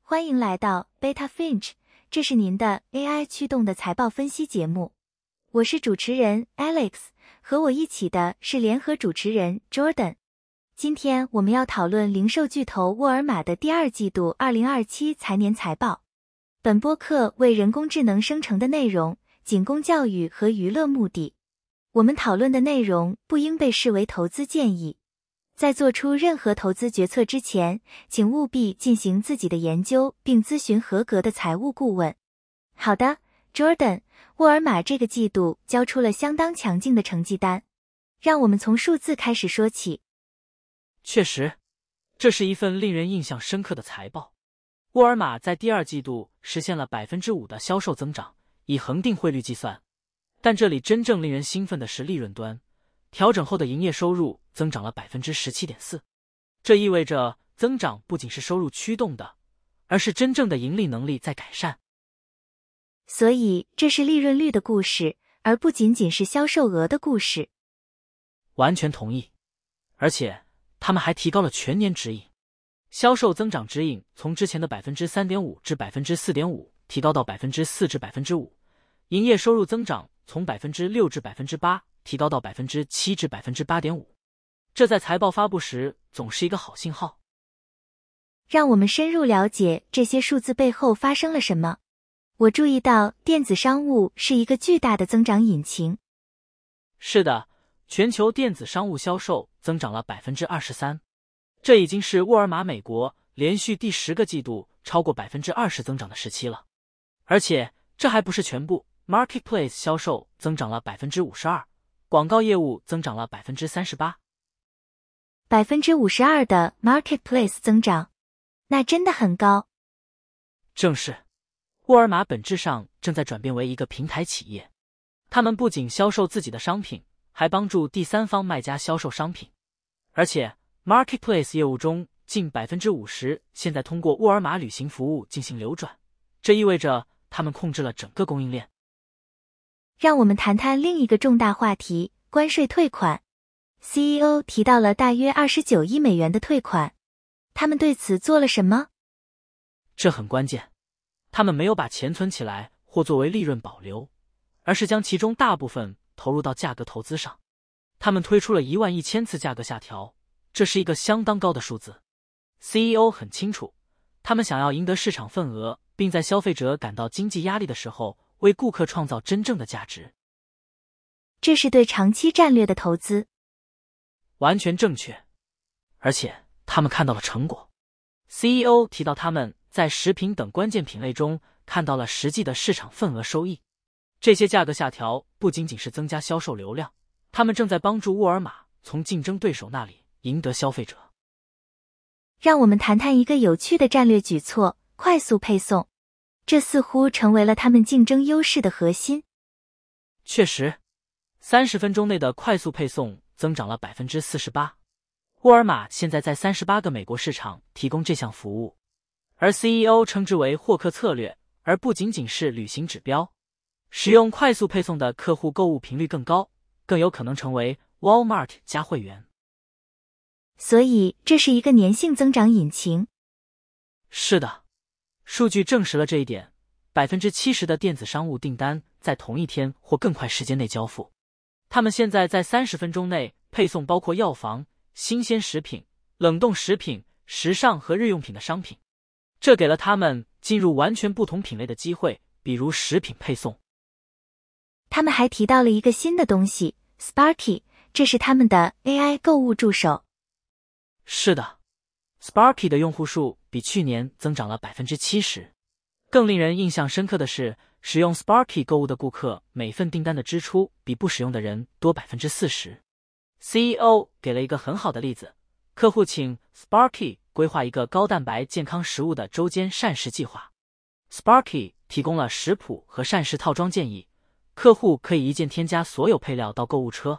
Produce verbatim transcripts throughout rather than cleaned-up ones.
欢迎来到 Beta Finch， 这是您的 A I 驱动的财报分析节目。我是主持人 Alex， 和我一起的是联合主持人 Jordan。今天我们要讨论零售巨头沃尔玛的第二季度二零二七财年财报。本播客为人工智能生成的内容，仅供教育和娱乐目的。我们讨论的内容不应被视为投资建议。在做出任何投资决策之前，请务必进行自己的研究并咨询合格的财务顾问。好的 ，Jordan， 沃尔玛这个季度交出了相当强劲的成绩单。让我们从数字开始说起。 确实，这是一份令人印象深刻的财报。沃尔玛在第二季度实现了 百分之五 的销售增长，以恒定汇率计算。但这里真正令人兴奋的是利润端，调整后的营业收入增长了 百分之十七点四。 这意味着增长不仅是收入驱动的，而是真正的盈利能力在改善。 所以这是利润率的故事，而不仅仅是销售额的故事。 完全同意。而且他们还提高了全年指引，销售增长指引从之前的 百分之三点五 至 百分之四点五 提高到 百分之四 至 百分之五， 营业收入增长从 百分之六 至 百分之八 提高到 百分之七 至 百分之八点五。 这在财报发布时总是一个好信号。 让我们深入了解这些数字背后发生了什么。我注意到电子商务是一个巨大的增长引擎。 是的，全球电子商务销售增长了 百分之二十三， 这已经是沃尔玛美国连续第十个季度超过 百分之二十 增长的时期了。而且这还不是全部， Marketplace 销售增长了 百分之五十二， 广告业务增长了 百分之三十八。 百分之五十二 的 Marketplace 增长，那真的很高。 正是，沃尔玛本质上正在转变为一个平台企业，他们不仅销售自己的商品，还帮助第三方卖家销售商品。而且 Marketplace 业务中近 百分之五十 现在通过沃尔玛旅行服务进行流转，这意味着他们控制了整个供应链。 让我们谈谈另一个重大话题，关税退款。 C E O 提到了大约二十九亿美元的退款，他们对此做了什么？ 这很关键，他们没有把钱存起来或作为利润保留，而是将其中大部分投入到价格投资上。他们推出了一万一千次价格下调，这是一个相当高的数字。 C E O 很清楚，他们想要赢得市场份额，并在消费者感到经济压力的时候为顾客创造真正的价值。 这是对长期战略的投资。 完全正确，而且他们看到了成果。 C E O 提到他们在食品等关键品类中看到了实际的市场份额收益。这些价格下调不仅仅是增加销售流量，他们正在帮助沃尔玛从竞争对手那里赢得消费者。 让我们谈谈一个有趣的战略举措，快速配送。这似乎成为了他们竞争优势的核心。 确实，三十分钟内的快速配送增长了 百分之四十八。 沃尔玛现在在三十八个美国市场提供这项服务，而 C E O 称之为获客策略，而不仅仅是履行指标。使用快速配送的客户购物频率更高，更有可能成为 Walmart 加会员。 所以这是一个粘性增长引擎。 是的，数据证实了这一点。 百分之七十 的电子商务订单在同一天或更快时间内交付。他们现在在三十分钟内配送包括药房、新鲜食品、冷冻食品、时尚和日用品的商品，这给了他们进入完全不同品类的机会，比如食品配送。 他们还提到了一个新的东西 Sparky， 这是他们的 A I 购物助手。 是的， Sparky 的用户数比去年增长了 百分之七十。 更令人印象深刻的是，使用 Sparky 购物的顾客每份订单的支出比不使用的人多 百分之四十。 C E O 给了一个很好的例子，客户请 Sparky 规划一个高蛋白健康食物的周间膳食计划。 Sparky 提供了食谱和膳食套装建议，客户可以一键添加所有配料到购物车。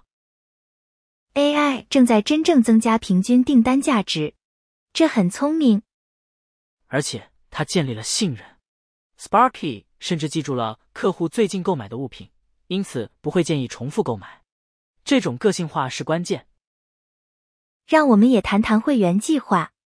A I 正在真正增加平均订单价值，这很聪明。 而且它建立了信任。Sparky 甚至记住了客户最近购买的物品，因此不会建议重复购买。这种个性化是关键。 让我们也谈谈会员计划。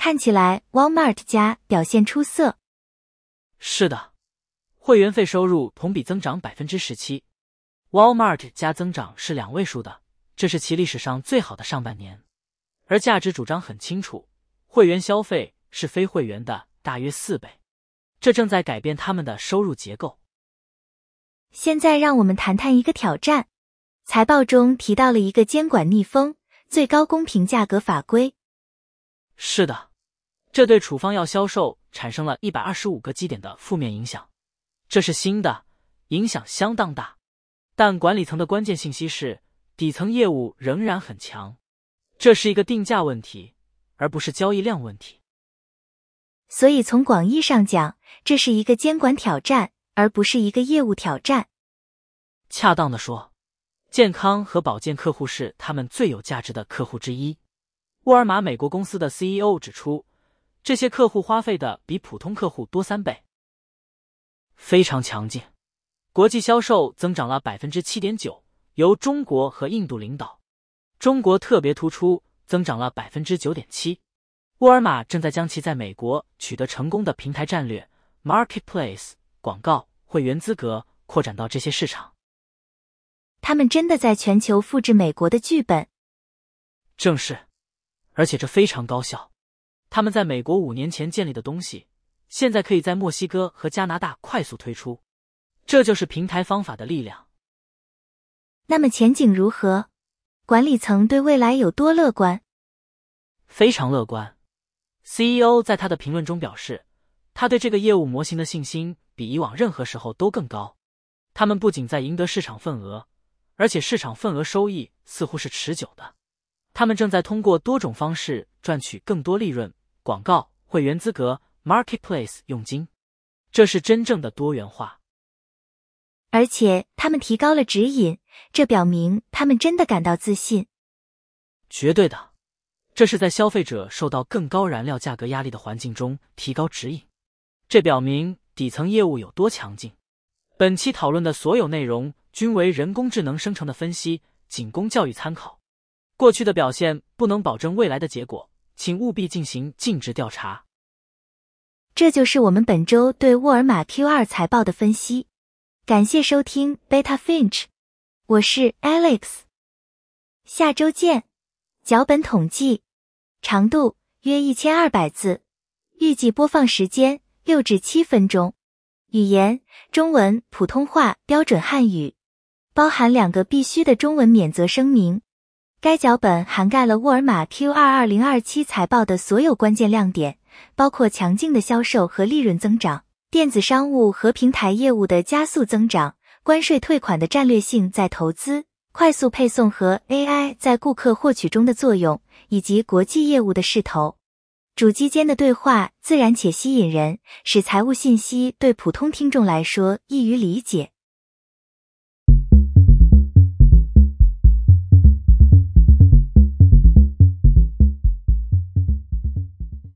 看起来 Walmart 家表现出色。 是的，会员费收入同比增长 百分之十七， Walmart 家增长是两位数的，这是其历史上最好的上半年。而价值主张很清楚，会员消费是非会员的大约四倍，这正在改变他们的收入结构。 现在让我们谈谈一个挑战。财报中提到了一个监管逆风，最高公平价格法规。 是的，这对处方药销售产生了一百二十五个基点的负面影响，这是新的，影响相当大。但管理层的关键信息是，底层业务仍然很强，这是一个定价问题，而不是交易量问题。 所以从广义上讲，这是一个监管挑战，而不是一个业务挑战。 恰当地说，健康和保健客户是他们最有价值的客户之一。沃尔玛美国公司的 C E O 指出，这些客户花费的比普通客户多三倍，非常强劲。国际销售增长了 百分之七点九， 由中国和印度领导，中国特别突出，增长了 百分之九点七。 沃尔玛正在将其在美国取得成功的平台战略 Marketplace 广告会员资格扩展到这些市场。 他们真的在全球复制美国的剧本。 正是，而且这非常高效。他们在美国五年前建立的东西，现在可以在墨西哥和加拿大快速推出，这就是平台方法的力量。 那么前景如何？管理层对未来有多乐观？ 非常乐观。C E O 在他的评论中表示，他对这个业务模型的信心比以往任何时候都更高。他们不仅在赢得市场份额，而且市场份额收益似乎是持久的。他们正在通过多种方式赚取更多利润，广告、会员资格、Marketplace 佣金，这是真正的多元化。 而且他们提高了指引，这表明他们真的感到自信。 绝对的，这是在消费者受到更高燃料价格压力的环境中提高指引，这表明底层业务有多强劲。本期讨论的所有内容均为人工智能生成的分析，仅供教育参考。过去的表现不能保证未来的结果，请务必进行尽职调查。 这就是我们本周对沃尔玛 Q 二 财报的分析。感谢收听 Beta Finch， 我是 Alex， 下周见。脚本统计，长度约一千二百字，预计播放时间六至七分钟，语言中文、普通话、标准汉语，包含两个必须的中文免责声明。该脚本涵盖了沃尔玛 Q 二 二零二七财报的所有关键亮点，包括强劲的销售和利润增长，电子商务和平台业务的加速增长，关税退款的战略性在投资、快速配送和 A I 在顾客获取中的作用，以及国际业务的势头。主机间的对话自然且吸引人，使财务信息对普通听众来说易于理解。